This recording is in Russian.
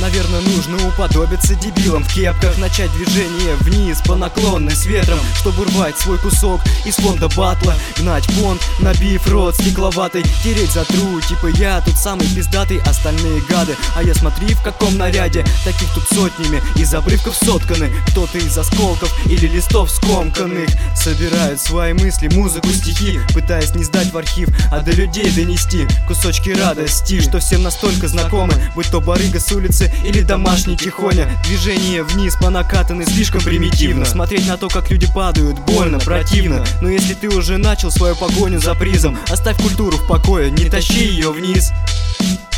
Наверное, нужно уподобиться дебилам в кепках, начать движение вниз по наклонной с ветром, чтобы урвать свой кусок из фонда батла, гнать понт, набив рот стекловатый, тереть за тру, типа я тут самый пиздатый, остальные гады. А я смотри в каком наряде, таких тут сотнями, из обрывков сотканы, кто-то из осколков или листов скомканных. Собирают свои мысли, музыку, стихи, пытаясь не сдать в архив, а до людей донести кусочки радости, что всем настолько знакомы, будь то барыга с улицы или домашний тихоня. Движение вниз по накатанной слишком примитивно, смотреть на то, как люди падают, больно, противно. Но если ты уже начал свою погоню за призом, оставь культуру в покое, не тащи ее вниз.